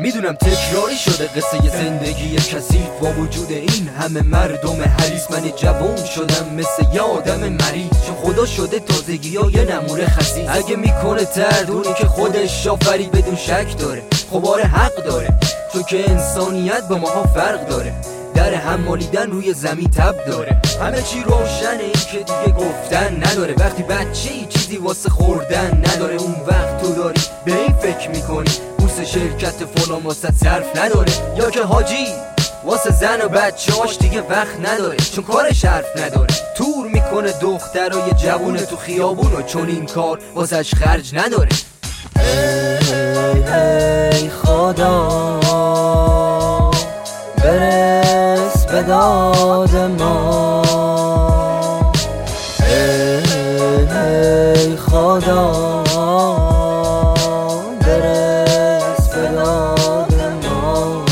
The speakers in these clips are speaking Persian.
میدونم تکراری شده قصه زندگی کثیف با وجود این همه مردم حریص. من جوان شدم مثل یه آدم مریض، چون خدا شده تازگی ها یه نمونه خسیس. اگه میکنه تردونی که خودش آفرید بدون شک داره، خب آره حق داره، چون که انسانیت با ماها فرق داره. در هم مالیدن روی زمین تب داره، همه چی روشنه، این که دیگه گفتن نداره. وقتی بچه ای چیزی واسه خوردن نداره، اون وقت تو داری به این فکر میکنی بورس شرکت فلان واسه صرف نداره. یا که حاجی واسه زن و بچه هاش دیگه وقت نداره، چون کارش حرف نداره. تور میکنه دخترای جوونه تو خیابونو، چون این کار واسش خرج نداره. ای خدا برس به داد ما، ای خدا برس به داد ما.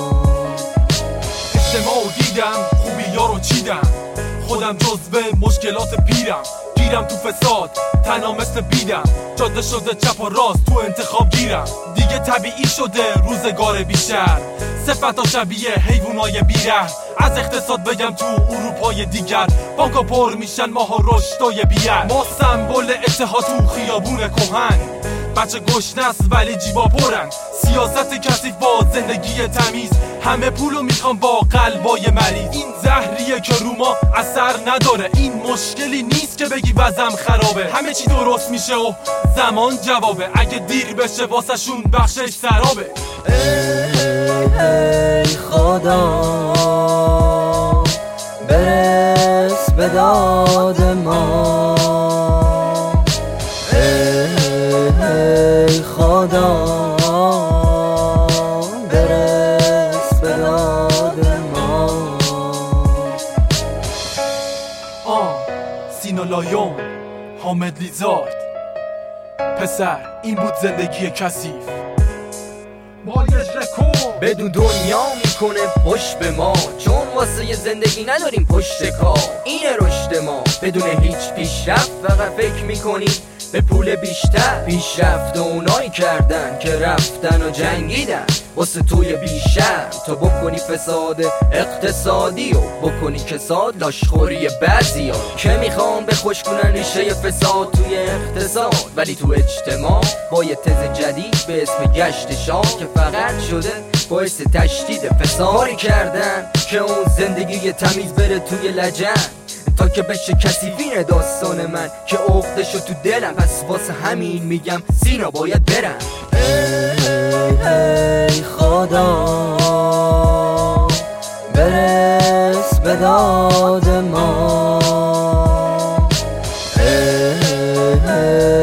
اجتماع دیدم، خوبی ها رو چیدم، خودم جزو مشکلات پیرم. گیرم تو فساد، تنها مثل بیدم، جاده شده چپ و راست تو انتخاب گیرم. دیگه طبیعی شده روزگار بیشتر، صفتا شبیه حیوانای بیره. از اقتصاد بگم تو اروپای دیگر، بانکا پر میشن ماها رشدای بیه. ما سمبل اتحاد تو خیابون کهن، بچه گشنه است ولی جیبا پرن. سیاست کثیف با زندگی تمیز، همه پولو میخوام با قلبای مریض. این زهریه که رو ما اثر نداره، این مشکلی نیست که بگی وضعم خرابه. همه چی درست میشه و زمان جوابه، اگه دیر بشه واسه شون بخشش سرابه. ای خدا برس به داد ما، ای خدا برس به داد ما. سینا لایون، حامد لیزارد. پسر این بود زندگی کثیف. مالیش رکورد بدون دنیا میکنه پشت به ما، چون واسه یه زندگی نداریم پشت کار. اینه رشد ما بدون هیچ پیشرفت، فقط فکر میکنیم به پول بیشتر. پیشرفت اونایی کردن که رفتن و جنگیدن واسه توی بیشتر، تا بکنی فساد اقتصادی و بکنی کساد لاشخوری بعضی ها که میخوام به خوش کنن ریشه فساد توی اقتصاد. ولی تو اجتماع با یه تز جدید به اسم گشت شاه که فقط شده باعث تشدید فساد. کاری کردن که اون زندگی تمیز بره توی لجن، تا که بشه کثیفین داستان من که عقده شد تو دلم. پس واسه همین میگم سینا باید برم. ای خدا برس به داد ما،